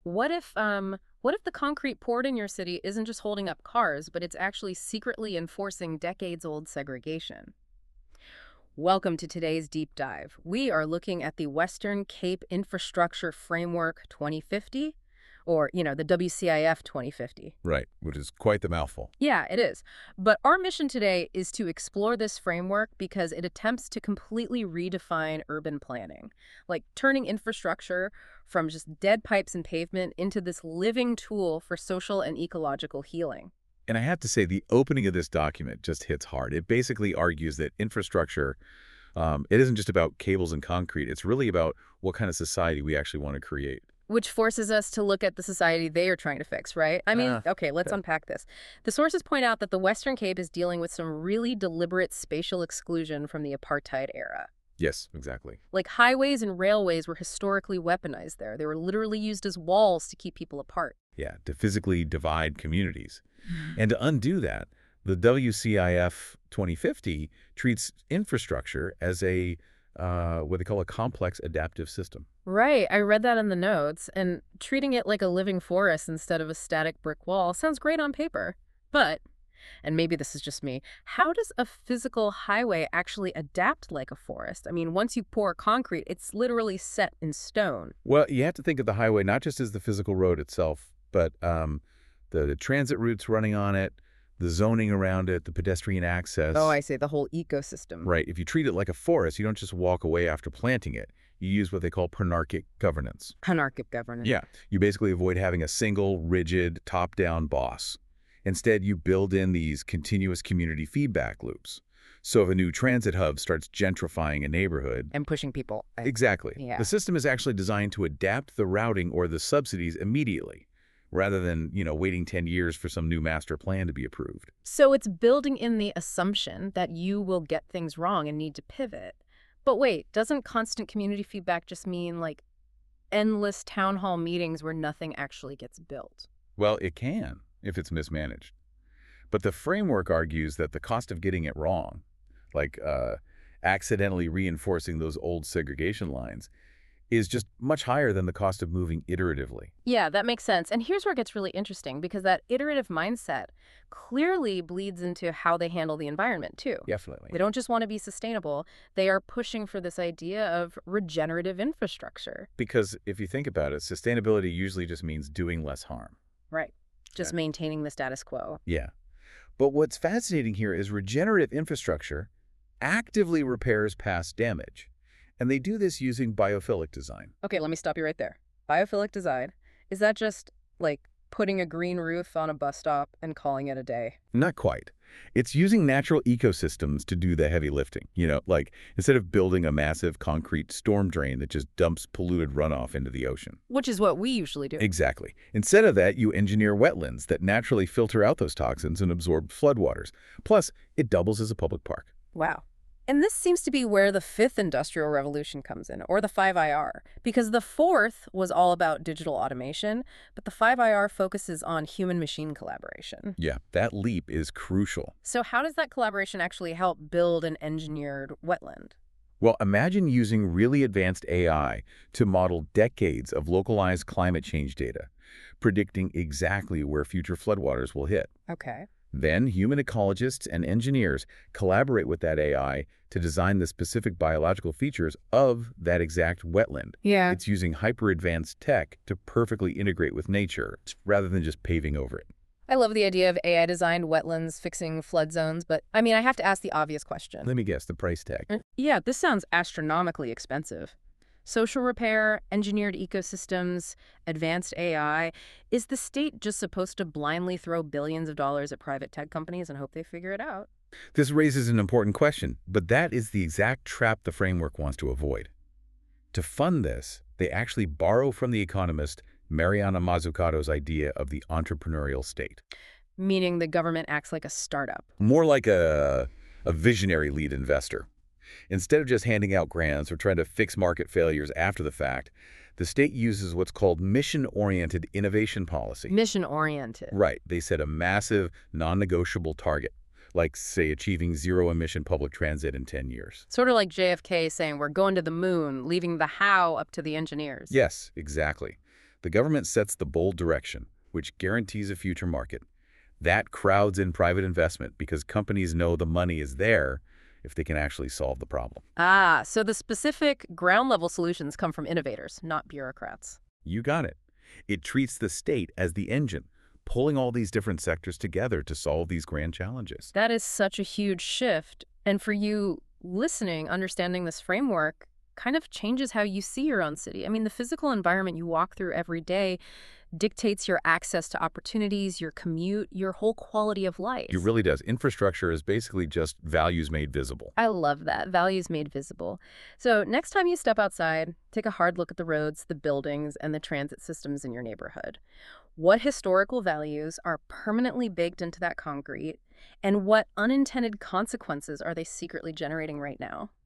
What if the concrete poured in your city isn't just holding up cars, but it's actually secretly enforcing decades-old segregation? Welcome to today's deep dive. We are looking at the Western Cape Infrastructure Framework 2050, or, the WCIF 2050. Right, which is quite the mouthful. Yeah, it is. But our mission today is to explore this framework because it attempts to completely redefine urban planning, like turning infrastructure from just dead pipes and pavement into this living tool for social and ecological healing. And I have to say, the opening of this document just hits hard. It basically argues that infrastructure, it isn't just about cables and concrete. It's really about what kind of society we actually want to create. Which forces us to look at the society they are trying to fix, right? I mean, okay, let's okay. unpack this. The sources point out that the Western Cape is dealing with some really deliberate spatial exclusion from the apartheid era. Yes, exactly. Like highways and railways were historically weaponized there. They were literally used as walls to keep people apart. Yeah, to physically divide communities. And to undo that, the WCIF 2050 treats infrastructure as what they call a complex adaptive system. Right, I read that in the notes, and treating it like a living forest instead of a static brick wall sounds great on paper. But, and maybe this is just me, how does a physical highway actually adapt like a forest? I mean, once you pour concrete, it's literally set in stone. Well, you have to think of the highway not just as the physical road itself, but the transit routes running on it, the zoning around it, the pedestrian access. Oh, I see, the whole ecosystem. Right. If you treat it like a forest, you don't just walk away after planting it. You use what they call pronarchic governance. Anarchic governance. Yeah. You basically avoid having a single, rigid, top-down boss. Instead, you build in these continuous community feedback loops. So if a new transit hub starts gentrifying a neighborhood. And pushing people. Exactly. Yeah. The system is actually designed to adapt the routing or the subsidies immediately, rather than, waiting 10 years for some new master plan to be approved. So it's building in the assumption that you will get things wrong and need to pivot. But wait, doesn't constant community feedback just mean like endless town hall meetings where nothing actually gets built? Well, it can, if it's mismanaged. But the framework argues that the cost of getting it wrong, like accidentally reinforcing those old segregation lines, is just much higher than the cost of moving iteratively. Yeah, that makes sense. And here's where it gets really interesting because that iterative mindset clearly bleeds into how they handle the environment too. Definitely. They don't just want to be sustainable, they are pushing for this idea of regenerative infrastructure. Because if you think about it, sustainability usually just means doing less harm. Right. Just Yeah. maintaining the status quo. Yeah. But what's fascinating here is regenerative infrastructure actively repairs past damage. And they do this using biophilic design. Okay, let me stop you right there. Biophilic design, is that just like putting a green roof on a bus stop and calling it a day? Not quite. It's using natural ecosystems to do the heavy lifting. Like instead of building a massive concrete storm drain that just dumps polluted runoff into the ocean. Which is what we usually do. Exactly. Instead of that, you engineer wetlands that naturally filter out those toxins and absorb floodwaters. Plus, it doubles as a public park. Wow. And this seems to be where the fifth industrial revolution comes in, or the 5IR, because the fourth was all about digital automation, but the 5IR focuses on human-machine collaboration. Yeah, that leap is crucial. So how does that collaboration actually help build an engineered wetland? Well, imagine using really advanced AI to model decades of localized climate change data, predicting exactly where future floodwaters will hit. Okay. Then human ecologists and engineers collaborate with that AI to design the specific biological features of that exact wetland. Yeah. It's using hyper-advanced tech to perfectly integrate with nature rather than just paving over it. I love the idea of AI-designed wetlands fixing flood zones, but I mean, I have to ask the obvious question. Let me guess, the price tag. Yeah, this sounds astronomically expensive. Social repair, engineered ecosystems, advanced AI. Is the state just supposed to blindly throw billions of dollars at private tech companies and hope they figure it out? This raises an important question, but that is the exact trap the framework wants to avoid. To fund this, they actually borrow from the economist Mariana Mazzucato's idea of the entrepreneurial state. Meaning the government acts like a startup. More like a visionary lead investor. Instead of just handing out grants or trying to fix market failures after the fact, the state uses what's called mission-oriented innovation policy. Mission-oriented. Right. They set a massive, non-negotiable target, like, say, achieving zero-emission public transit in 10 years. Sort of like JFK saying we're going to the moon, leaving the how up to the engineers. Yes, exactly. The government sets the bold direction, which guarantees a future market. That crowds in private investment because companies know the money is there if they can actually solve the problem. Ah, so the specific ground-level solutions come from innovators, not bureaucrats. You got it. It treats the state as the engine, pulling all these different sectors together to solve these grand challenges. That is such a huge shift. And for you listening, understanding this framework kind of changes how you see your own city. I mean, the physical environment you walk through every day dictates your access to opportunities, your commute, your whole quality of life. It really does. Infrastructure is basically just values made visible. I love that. Values made visible. So next time you step outside, take a hard look at the roads, the buildings, and the transit systems in your neighborhood. What historical values are permanently baked into that concrete, and what unintended consequences are they secretly generating right now?